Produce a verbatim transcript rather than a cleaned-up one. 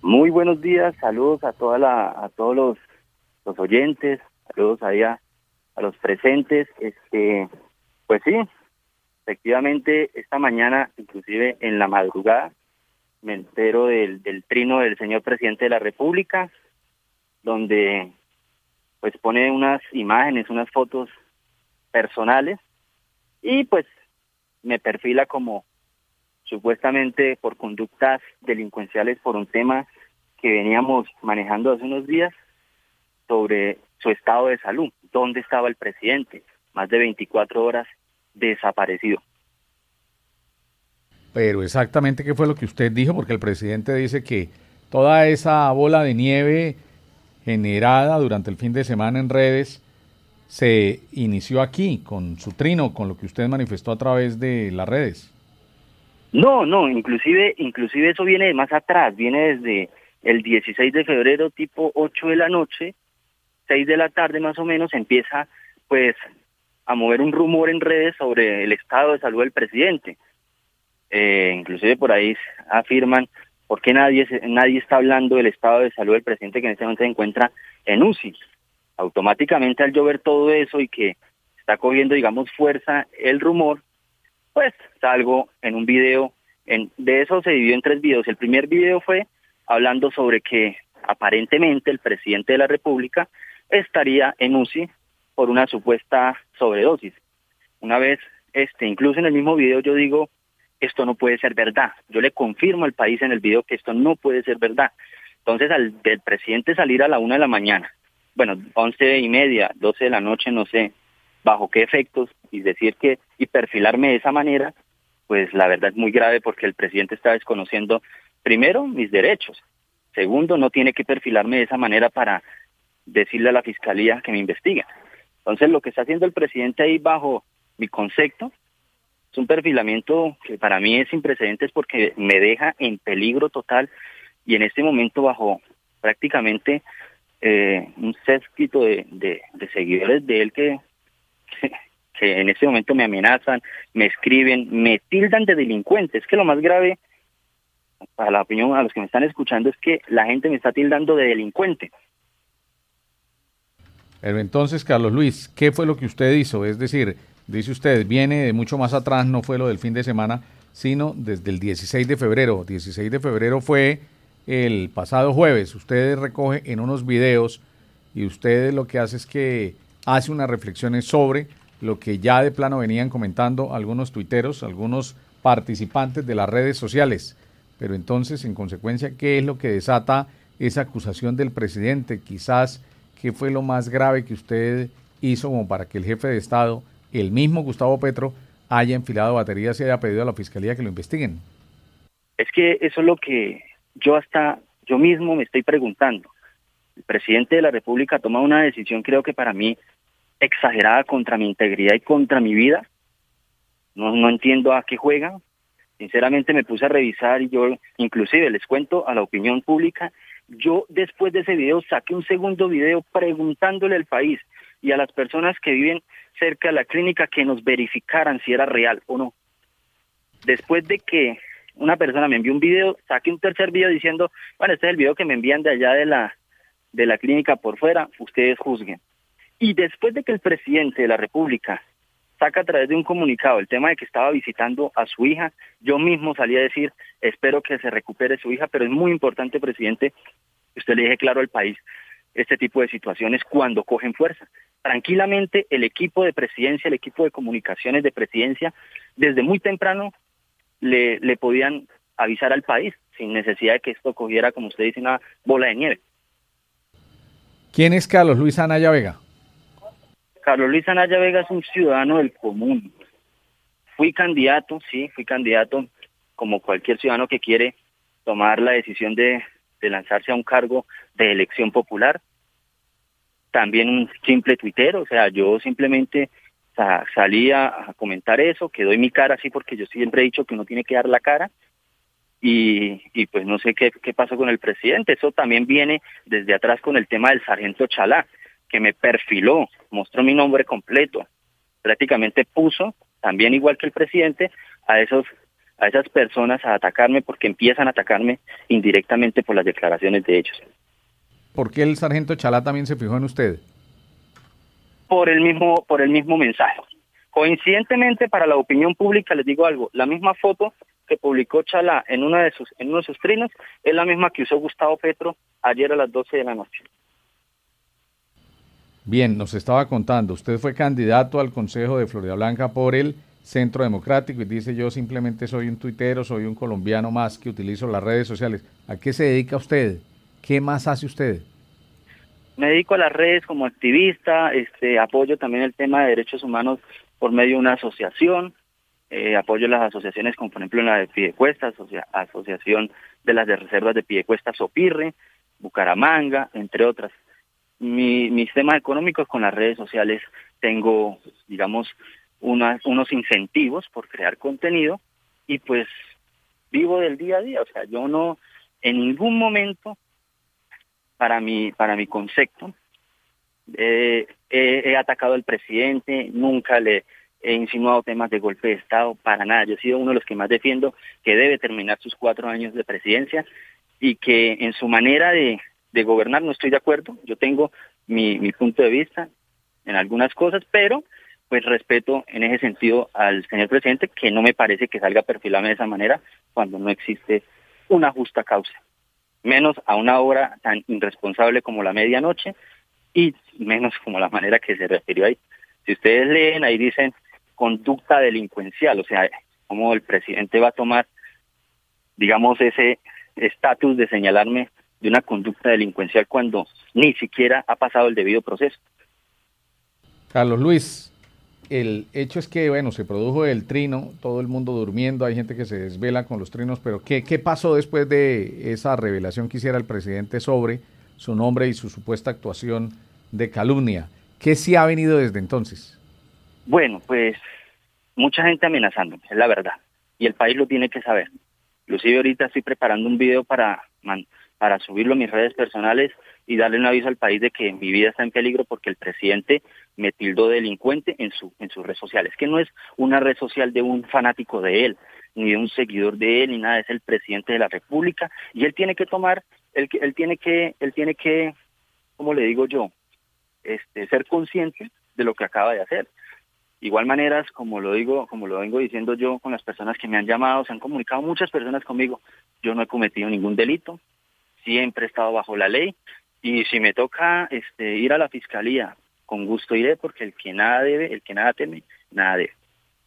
Muy buenos días, saludos a toda la, a todos los, los oyentes, saludos ahí a, a los presentes. Este, pues sí, efectivamente esta mañana, inclusive en la madrugada, me entero del, del trino del señor presidente de la República, donde pues pone unas imágenes, unas fotos personales y pues me perfila como supuestamente por conductas delincuenciales por un tema que veníamos manejando hace unos días sobre su estado de salud, dónde estaba el presidente, más de veinticuatro horas desaparecido. Pero exactamente qué fue lo que usted dijo, porque el presidente dice que toda esa bola de nieve generada durante el fin de semana en redes se inició aquí, con su trino, con lo que usted manifestó a través de las redes. No, no, inclusive, inclusive eso viene de más atrás, viene desde el dieciséis de febrero, tipo ocho de la noche, seis de la tarde más o menos, empieza pues a mover un rumor en redes sobre el estado de salud del presidente. Eh, inclusive por ahí afirman por qué nadie, nadie está hablando del estado de salud del presidente que en este momento se encuentra en U C I. Automáticamente al yo ver todo eso y que está cogiendo, digamos, fuerza el rumor, pues salgo en un video, en, de eso se dividió en tres videos. El primer video fue hablando sobre que aparentemente el presidente de la República estaría en U C I por una supuesta sobredosis. Una vez, este, incluso en el mismo video yo digo, esto no puede ser verdad. Yo le confirmo al país en el video que esto no puede ser verdad. Entonces al del presidente salir a la una de la mañana, bueno, once y media, doce de la noche, no sé, bajo qué efectos, y decir que, y perfilarme de esa manera, pues la verdad es muy grave porque el presidente está desconociendo, primero, mis derechos. Segundo, no tiene que perfilarme de esa manera para decirle a la fiscalía que me investiga. Entonces lo que está haciendo el presidente ahí bajo mi concepto es un perfilamiento que para mí es sin precedentes porque me deja en peligro total y en este momento bajo prácticamente eh, un séquito de, de, de seguidores de él que, que, que en este momento me amenazan, me escriben, me tildan de delincuente. Es que lo más grave, para la opinión a los que me están escuchando, es que la gente me está tildando de delincuente. Pero entonces, Carlos Luis, ¿qué fue lo que usted hizo? Es decir, dice usted, viene de mucho más atrás, no fue lo del fin de semana, sino desde el dieciséis de febrero. dieciséis de febrero fue el pasado jueves. Usted recoge en unos videos y usted lo que hace es que hace unas reflexiones sobre lo que ya de plano venían comentando algunos tuiteros, algunos participantes de las redes sociales. Pero entonces, en consecuencia, ¿qué es lo que desata esa acusación del presidente? Quizás, ¿qué fue lo más grave que usted hizo como para que el jefe de Estado, el mismo Gustavo Petro, haya enfilado baterías y haya pedido a la Fiscalía que lo investiguen? Es que eso es lo que yo hasta yo mismo me estoy preguntando. El presidente de la República toma una decisión, creo que para mí, exagerada contra mi integridad y contra mi vida. No, no entiendo a qué juega. Sinceramente me puse a revisar y yo, inclusive les cuento a la opinión pública, yo después de ese video saqué un segundo video preguntándole al país y a las personas que viven cerca de la clínica que nos verificaran si era real o no. Después de que una persona me envió un video, saqué un tercer video diciendo, bueno, este es el video que me envían de allá de la, de la clínica por fuera, ustedes juzguen. Y después de que el presidente de la República saca a través de un comunicado el tema de que estaba visitando a su hija, yo mismo salí a decir, espero que se recupere su hija, pero es muy importante, presidente, que usted le deje claro al país este tipo de situaciones cuando cogen fuerza. Tranquilamente el equipo de presidencia, el equipo de comunicaciones de presidencia, desde muy temprano le, le podían avisar al país, sin necesidad de que esto cogiera, como usted dice, una bola de nieve. ¿Quién es Carlos Luis Anaya Vega? Carlos Luis Anaya Vega es un ciudadano del común. Fui candidato, sí, fui candidato como cualquier ciudadano que quiere tomar la decisión de, de lanzarse a un cargo de elección popular. También un simple tuitero, o sea, yo simplemente sa- salí a, a comentar eso, que doy mi cara así porque yo siempre he dicho que uno tiene que dar la cara. Y, y pues no sé qué, qué pasó con el presidente. Eso también viene desde atrás con el tema del sargento Chalá, que me perfiló, mostró mi nombre completo, prácticamente puso, también igual que el presidente, a esos a esas personas a atacarme porque empiezan a atacarme indirectamente por las declaraciones de ellos. ¿Por qué el sargento Chalá también se fijó en usted? Por el mismo, por el mismo mensaje. Coincidentemente, para la opinión pública, les digo algo, la misma foto que publicó Chalá en una de sus, en uno de sus trinos es la misma que usó Gustavo Petro ayer a las doce de la noche. Bien, nos estaba contando, usted fue candidato al Consejo de Florida Blanca por el Centro Democrático y dice: yo simplemente soy un tuitero, soy un colombiano más que utilizo las redes sociales. ¿A qué se dedica usted? ¿Qué más hace usted? Me dedico a las redes como activista, este, apoyo también el tema de derechos humanos por medio de una asociación, eh, apoyo las asociaciones como por ejemplo la de Piedecuesta, asocia, Asociación de las de Reservas de Piedecuesta, Sopirre, Bucaramanga, entre otras. Mi, mis temas económicos con las redes sociales, tengo, digamos, unas, unos incentivos por crear contenido y pues vivo del día a día. O sea, yo no, en ningún momento, para mi, para mi concepto, eh, he, he atacado al presidente, nunca le he insinuado temas de golpe de Estado, para nada. Yo he sido uno de los que más defiendo que debe terminar sus cuatro años de presidencia y que en su manera de de gobernar no estoy de acuerdo. Yo tengo mi, mi punto de vista en algunas cosas, pero pues respeto en ese sentido al señor presidente, que no me parece que salga a perfilarme de esa manera cuando no existe una justa causa, menos a una hora tan irresponsable como la medianoche y menos como la manera que se refirió ahí. Si ustedes leen, ahí dicen conducta delincuencial, o sea, cómo el presidente va a tomar, digamos, ese estatus de señalarme de una conducta delincuencial cuando ni siquiera ha pasado el debido proceso. Carlos Luis, el hecho es que, bueno, se produjo el trino, todo el mundo durmiendo, hay gente que se desvela con los trinos, pero ¿qué, qué pasó después de esa revelación que hiciera el presidente sobre su nombre y su supuesta actuación de calumnia? ¿Qué sí ha venido desde entonces? Bueno, pues mucha gente amenazándome, es la verdad, y el país lo tiene que saber. Inclusive ahorita estoy preparando un video para man, para subirlo a mis redes personales y darle un aviso al país de que mi vida está en peligro porque el presidente me tildó de delincuente en su en sus redes sociales, que no es una red social de un fanático de él, ni de un seguidor de él, ni nada, es el presidente de la República y él tiene que tomar, él, él tiene que, él tiene que, ¿cómo le digo yo? Este, ser consciente de lo que acaba de hacer. Igual maneras, como lo digo, como lo vengo diciendo yo con las personas que me han llamado, se han comunicado muchas personas conmigo, yo no he cometido ningún delito, siempre he estado bajo la ley y si me toca este, ir a la fiscalía, con gusto iré porque el que nada debe, el que nada teme, nada debe.